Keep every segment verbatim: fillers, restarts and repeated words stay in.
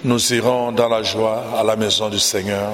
nous irons dans la joie à la maison du Seigneur.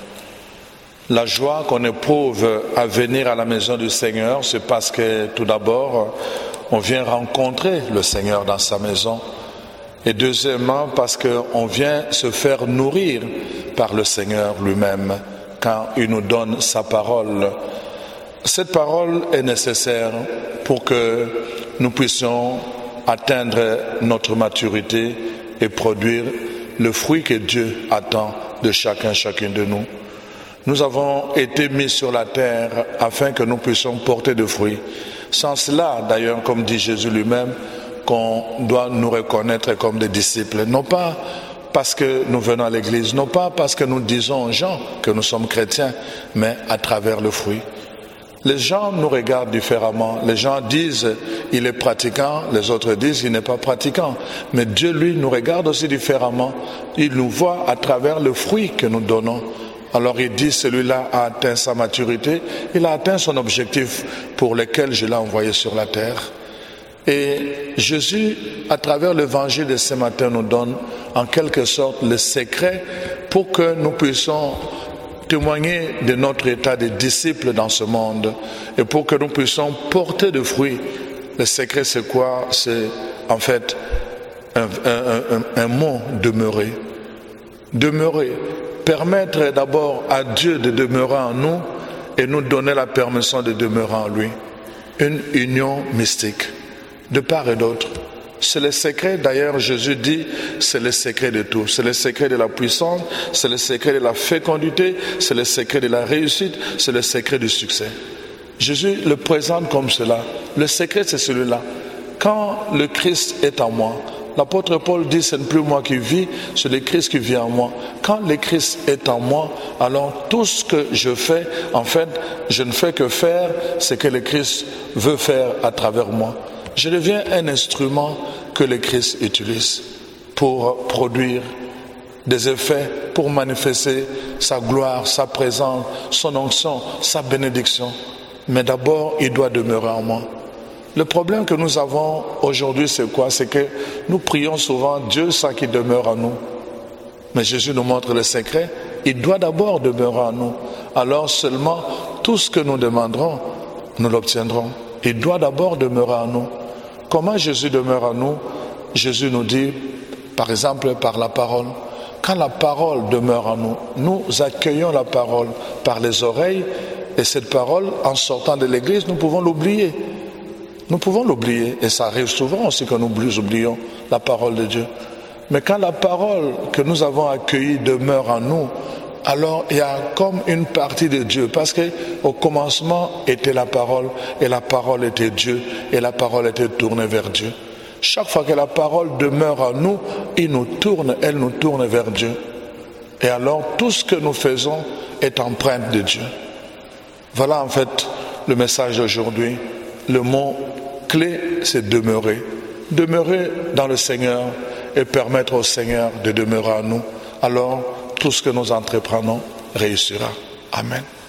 La joie qu'on éprouve à venir à la maison du Seigneur, c'est parce que tout d'abord, on vient rencontrer le Seigneur dans sa maison. Et deuxièmement, parce qu'on vient se faire nourrir par le Seigneur lui-même quand il nous donne sa parole. Cette parole est nécessaire pour que nous puissions atteindre notre maturité et produire le fruit que Dieu attend de chacun, chacune de nous. Nous avons été mis sur la terre afin que nous puissions porter de fruits. Sans cela, d'ailleurs, comme dit Jésus lui-même, qu'on doit nous reconnaître comme des disciples, non pas parce que nous venons à l'église, non pas parce que nous disons aux gens que nous sommes chrétiens, mais à travers le fruit. Les gens nous regardent différemment. Les gens disent il est pratiquant, les autres disent il n'est pas pratiquant. Mais Dieu, lui, nous regarde aussi différemment. Il nous voit à travers le fruit que nous donnons. Alors il dit celui-là a atteint sa maturité, il a atteint son objectif pour lequel je l'ai envoyé sur la terre. Et Jésus, à travers l'évangile de ce matin, nous donne en quelque sorte le secret pour que nous puissions témoigner de notre état de disciples dans ce monde et pour que nous puissions porter de fruits. Le secret, c'est quoi? C'est en fait un, un, un, un mot, demeurer. Demeurer. Permettre d'abord à Dieu de demeurer en nous et nous donner la permission de demeurer en lui. Une union mystique, de part et d'autre. C'est le secret, d'ailleurs Jésus dit, c'est le secret de tout. C'est le secret de la puissance, c'est le secret de la fécondité, c'est le secret de la réussite, c'est le secret du succès. Jésus le présente comme cela. Le secret, c'est celui-là. Quand le Christ est en moi, l'apôtre Paul dit, ce n'est plus moi qui vis, c'est le Christ qui vit en moi. Quand le Christ est en moi, alors tout ce que je fais, en fait, je ne fais que faire ce que le Christ veut faire à travers moi. Je deviens un instrument que le Christ utilise pour produire des effets, pour manifester sa gloire, sa présence, son onction, sa bénédiction. Mais d'abord, il doit demeurer en moi. Le problème que nous avons aujourd'hui, c'est quoi? C'est que nous prions souvent Dieu sans qu'il demeure en nous. Mais Jésus nous montre le secret. Il doit d'abord demeurer en nous. Alors seulement, tout ce que nous demanderons, nous l'obtiendrons. Il doit d'abord demeurer en nous. Comment Jésus demeure en nous? Jésus nous dit, par exemple, par la parole. Quand la parole demeure en nous, nous accueillons la parole par les oreilles et cette parole, en sortant de l'église, nous pouvons l'oublier. Nous pouvons l'oublier et ça arrive souvent aussi que nous oublions la parole de Dieu. Mais quand la parole que nous avons accueillie demeure en nous, alors il y a comme une partie de Dieu, parce qu'au commencement était la parole, et la parole était Dieu, et la parole était tournée vers Dieu. Chaque fois que la parole demeure en nous, il nous tourne, elle nous tourne vers Dieu. Et alors tout ce que nous faisons est empreinte de Dieu. Voilà en fait le message d'aujourd'hui. Le mot clé, c'est demeurer. Demeurer dans le Seigneur et permettre au Seigneur de demeurer en nous. Alors, tout ce que nous entreprenons réussira. Amen.